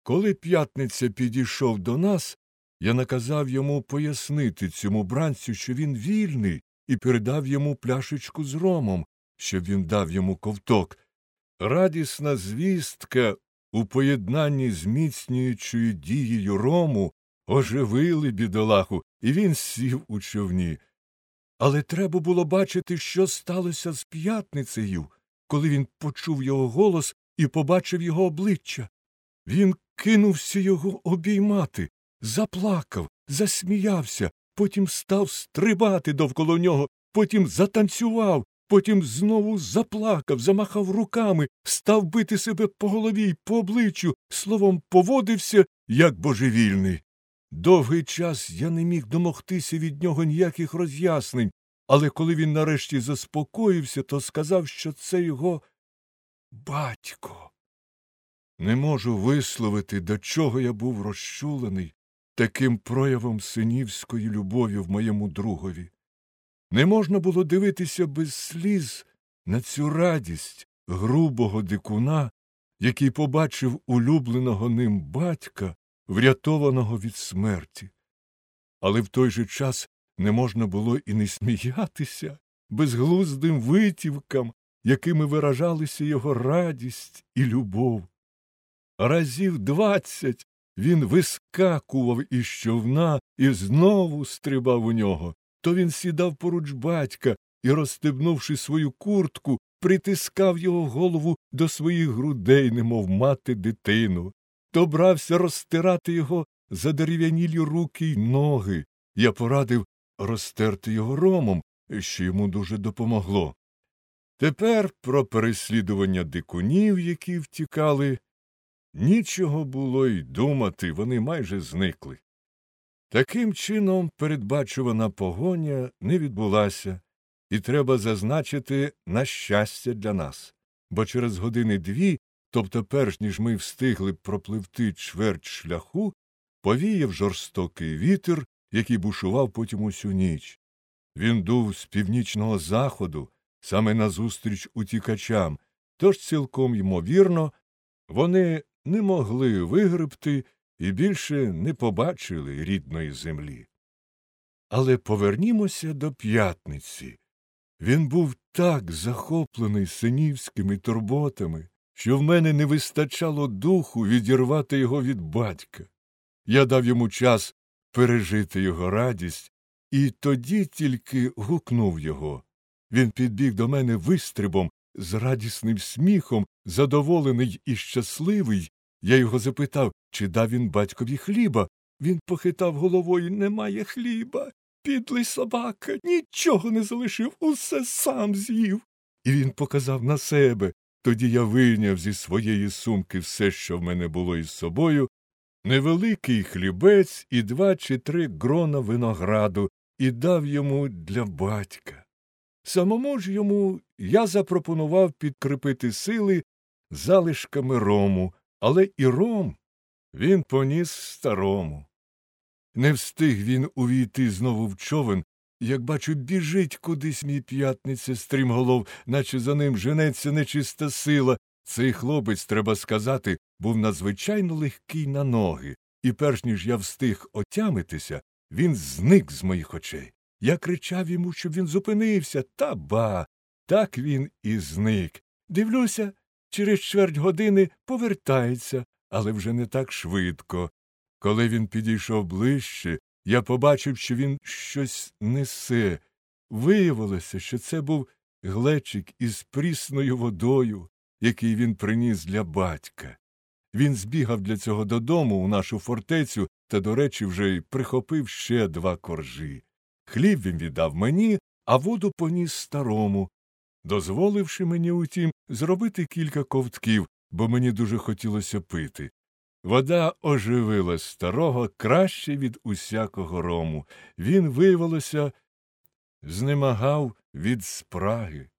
Коли П'ятниця підійшов до нас, я наказав йому пояснити цьому бранцю, що він вільний, і передав йому пляшечку з ромом, щоб він дав йому ковток. Радісна звістка у поєднанні з міцнюючою дією рому оживили бідолаху, і він сів у човні. Але треба було бачити, що сталося з П'ятницею, коли він почув його голос і побачив його обличчя. Він кинувся його обіймати, заплакав, засміявся, потім став стрибати довкола нього, потім затанцював, потім знову заплакав, замахав руками, став бити себе по голові й по обличчю, словом, поводився, як божевільний. Довгий час я не міг домогтися від нього ніяких роз'яснень, але коли він нарешті заспокоївся, то сказав, що це його батько. Не можу висловити, до чого я був розчулений таким проявом синівської любові в моєму другові. Не можна було дивитися без сліз на цю радість грубого дикуна, який побачив улюбленого ним батька, врятованого від смерті. Але в той же час не можна було і не сміятися безглуздим витівкам, якими виражалися його радість і любов. Разів 20 він вискакував із човна і знову стрибав у нього. То він сідав поруч батька і, розстебнувши свою куртку, притискав його голову до своїх грудей, немов мати дитину. То брався розтирати його задерев'янілі руки й ноги. Я порадив розтерти його ромом, що йому дуже допомогло. Тепер про переслідування дикунів, які втікали, нічого було й думати, вони майже зникли. Таким чином передбачувана погоня не відбулася, і треба зазначити на щастя для нас, бо через години-дві, тобто перш ніж ми встигли пропливти чверть шляху, повіяв жорстокий вітер, який бушував потім усю ніч. Він дув з північного заходу, саме назустріч утікачам, тож цілком ймовірно, вони не могли вигребти і більше не побачили рідної землі. Але повернімося до П'ятниці. Він був так захоплений синівськими турботами, що в мене не вистачало духу відірвати його від батька. Я дав йому час пережити його радість, і тоді тільки гукнув його. Він підбіг до мене вистрибом, з радісним сміхом, задоволений і щасливий. Я його запитав, чи дав він батькові хліба. Він похитав головою: «Немає хліба. Підлий собака, нічого не залишив, усе сам з'їв». І він показав на себе. Тоді я вийняв зі своєї сумки все, що в мене було із собою, невеликий хлібець і 2 чи 3 грона винограду, і дав йому для батька. Самому ж йому я запропонував підкріпити сили залишками рому, але і ром він поніс старому. Не встиг він увійти знову в човен, як бачу, біжить кудись мій П'ятниця стрімголов, наче за ним женеться нечиста сила. Цей хлопець, треба сказати, був надзвичайно легкий на ноги, і перш ніж я встиг отямитися, він зник з моїх очей. Я кричав йому, щоб він зупинився, та ба, так він і зник. Дивлюся, через чверть години повертається, але вже не так швидко. Коли він підійшов ближче, я побачив, що він щось несе. Виявилося, що це був глечик із прісною водою, який він приніс для батька. Він збігав для цього додому у нашу фортецю та, до речі, вже й прихопив ще 2 коржі. Хліб він віддав мені, а воду поніс старому, дозволивши мені, утім, зробити кілька ковтків, бо мені дуже хотілося пити. Вода оживила старого краще від усякого рому. Він, виявилося, знемагав від спраги.